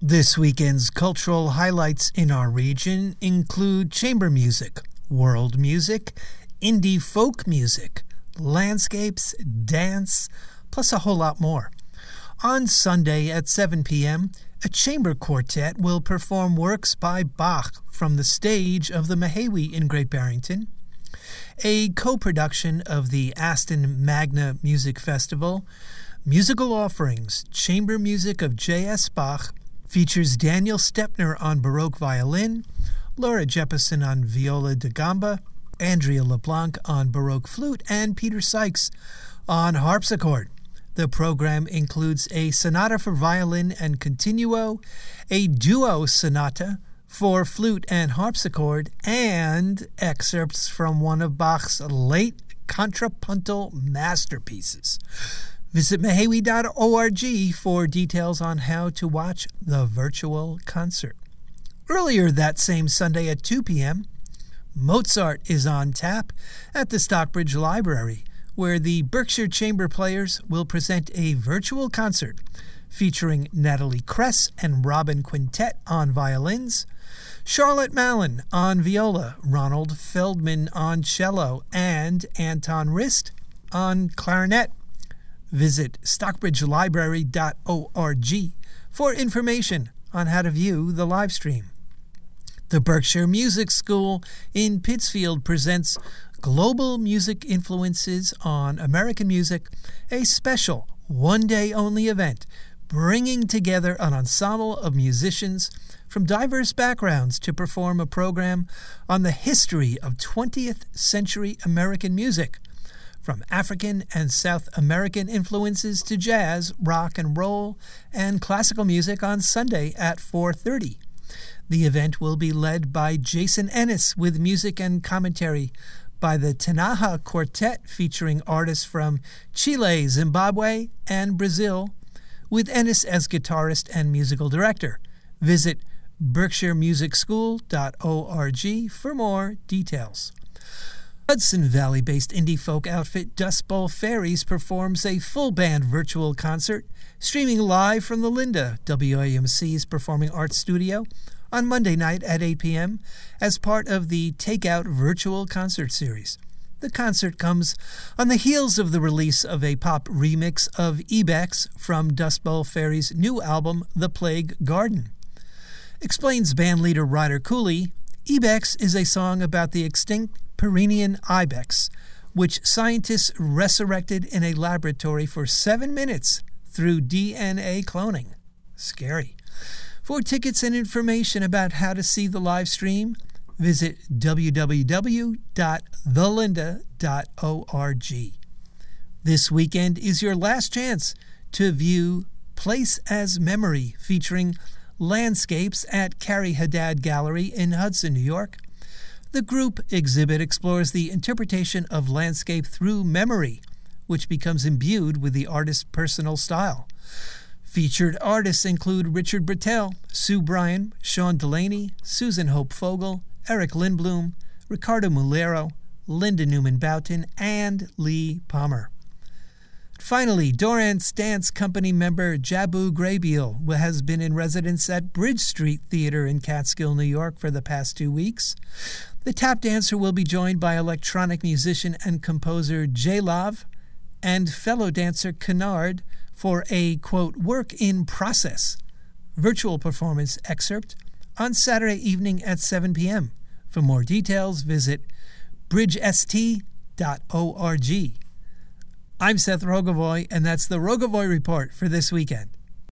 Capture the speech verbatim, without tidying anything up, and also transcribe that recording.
This weekend's cultural highlights in our region include chamber music, world music, indie folk music, landscapes, dance, plus a whole lot more. On Sunday at seven p.m., a chamber quartet will perform works by Bach from the stage of the Mehewi in Great Barrington. A co-production of the Aston Magna Music Festival, Musical Offerings, Chamber Music of J S. Bach, features Daniel Stepner on Baroque violin, Laura Jeppesen on viola da gamba, Andrea LeBlanc on Baroque flute, and Peter Sykes on harpsichord. The program includes a sonata for violin and continuo, a duo sonata for flute and harpsichord, and excerpts from one of Bach's late contrapuntal masterpieces. Visit mehewi dot org for details on how to watch the virtual concert. Earlier that same Sunday at two p.m., Mozart is on tap at the Stockbridge Library, where the Berkshire Chamber Players will present a virtual concert featuring Natalie Kress and Robin Quintet on violins, Charlotte Mallon on viola, Ronald Feldman on cello, and Anton Rist on clarinet. Visit stockbridge library dot org for information on how to view the live stream. The Berkshire Music School in Pittsfield presents Global Music Influences on American Music, a special one-day-only event bringing together an ensemble of musicians from diverse backgrounds to perform a program on the history of twentieth century American music, from African and South American influences to jazz, rock and roll, and classical music on Sunday at four thirty. The event will be led by Jason Ennis with music and commentary by the Tanaha Quartet featuring artists from Chile, Zimbabwe, and Brazil, with Ennis as guitarist and musical director. Visit berkshire music school dot org for more details. Hudson Valley-based indie folk outfit Dust Bowl Fairies performs a full-band virtual concert streaming live from the Linda, W A M C's Performing Arts Studio, on Monday night at eight p.m. as part of the Takeout Virtual Concert Series. The concert comes on the heels of the release of a pop remix of Ibex from Dust Bowl Fairies' new album, The Plague Garden. Explains bandleader Ryder Cooley, Ibex is a song about the extinct Pyrenean ibex, which scientists resurrected in a laboratory for seven minutes through D N A cloning. Scary. For tickets and information about how to see the live stream, visit w w w dot the linda dot org. This weekend is your last chance to view Place as Memory, featuring landscapes at Carrie Haddad Gallery in Hudson, New York. The group exhibit explores the interpretation of landscape through memory, which becomes imbued with the artist's personal style. Featured artists include Richard Bertel, Sue Bryan, Sean Delaney, Susan Hope Fogel, Eric Lindblom, Ricardo Mulero, Linda Newman Boughton, and Lee Palmer. Finally, Dorrance Dance Company member Jabu Graybeal has been in residence at Bridge Street Theater in Catskill, New York for the past two weeks. The tap dancer will be joined by electronic musician and composer Jay Lav and fellow dancer Kennard for a, quote, work in process virtual performance excerpt on Saturday evening at seven p.m. For more details, visit bridge s t dot org. I'm Seth Rogovoy, and that's the Rogovoy Report for this weekend.